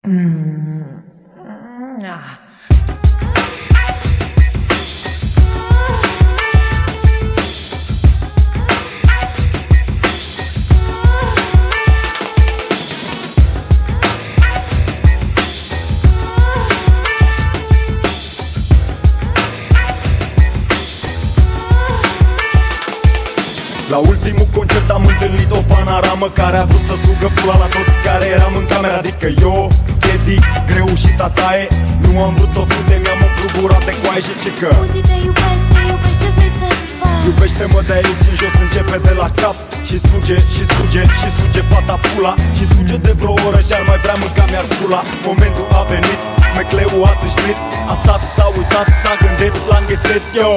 La ultimul concert am întâlnit o panoramă care a vrut să sugă pula la toți care eram în camera. Adică eu, Chedi, Greu și Tataie. Nu am vrut să fute, mi-am umplut gura de coaie și ce că Uzi, te iubesc, ce vrei să-ți fac? Iubește-mă de aici în jos, începe de la cap. Și suge, și suge, și suge fata pula. Și suge de vreo oră și-ar mai vrea mânca mi-ar pula. Momentul a venit, smecleu a țâșnit. A stat, s-a uitat, s-a gândit, l-a înghețit, yo.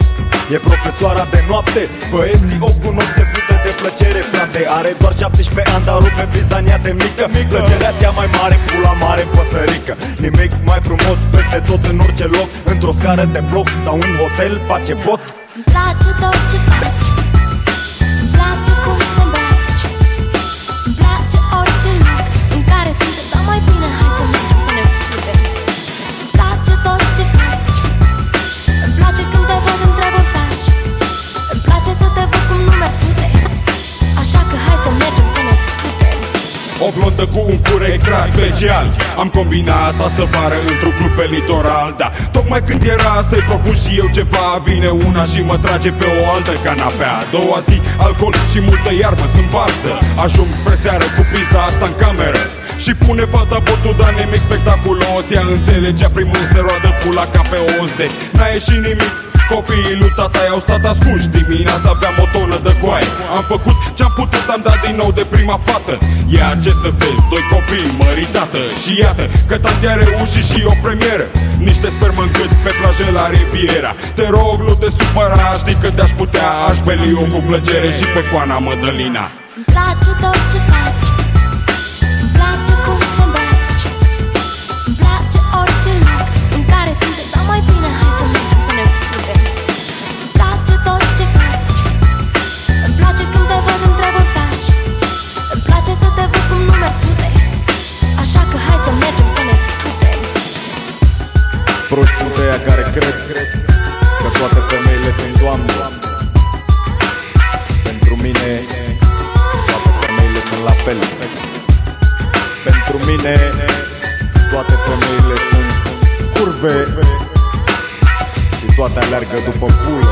E profesoara de noapte, băieții o cunosc, te fute de plăcere, frate. Are doar 17 ani, dar rupe pizda în ea de mică. Plăcerea cea mai mare, pula mare, păsărică. Nimic mai frumos peste tot în orice loc. Într-o scară de bloc sau în hotel face pot. Îmi place tot ce faci, îmi place cum te îmbraci, îmi place orice loc în care suntem, dar mai bine hai să mergem să ne futem. Îmi place tot ce faci, îmi place când te văd într-o faci, îmi place să te văd cum nu mergi sute. Așa că hai să mergem să ne futem. O blondă cu un cur extra special. Am combinat astă vară într-un club pe litoral. Da, tocmai când era să-i propun și eu ceva, vine una și mă trage pe o altă canapea. A doua zi, alcool și multă iarbă sunt varză. Ajung spre seară cu pizda asta în cameră și pune fata botul, dar nimic spectaculos. Ea înțelegea primul se roadă pula ca pe os. Deci n-a ieșit nimic. Copiii lui tata i-au stat ascunși. Dimineața aveam o tonă de coaie. Am făcut ce-am putut, am dat din nou de prima fată. Ia ce să vezi, doi copii măritată. Și iată că tante a reușit și o premieră. Niște spermă în gât pe plajă la Riviera. Te rog, nu te supăra, știi că te-aș putea. Aș beli-o cu plăcere și pe coana Mădălina. Îmi place tot ce faci, îmi place cum te îmbraci, îmi place orice loc în care suntem, dar mai bine hai să mergem să ne futem. Îmi place tot ce faci, îmi place când te văd într-o faci, îmi place să te văd cum nu mergi sute. Așa că hai să mergem să ne futem. Proști sunt ăia care cred că toate femeile sunt doamne. Pentru mine toate femeile sunt la fel. Pentru mine toate femeile sunt curve și toate alergă după pulă.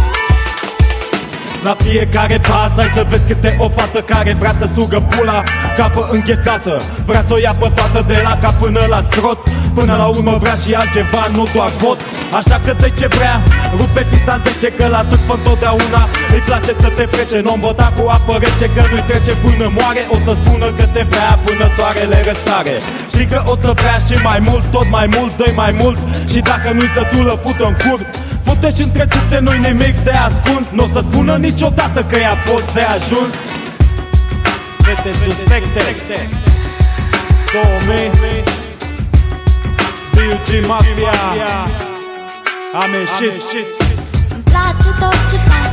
La fiecare pas ai să vezi câte o fată care vrea să sugă pula, capă înghețată, vrea să o ia pe toată de la cap până la scrot. Până la urmă vrea și altceva, nu doar vot. Așa că de ce vrea, rupe pista în 10, că la tot întotdeauna îi place să te frece. Nu-mi băta cu apă rece, că nu-i trece până moare. O să spună că te vrea până soarele răsare. Știi că o să vrea și mai mult, tot mai mult, dă-i mai mult. Și dacă nu-i sătulă, fut-o în cur. Fute și între țâțe, nu-i nimic de ascuns. N-o să spună niciodată că i-a fost de ajuns. Fete suspecte 2000 BUG Mafia. Am ieșit. Îmi place tot ce faci,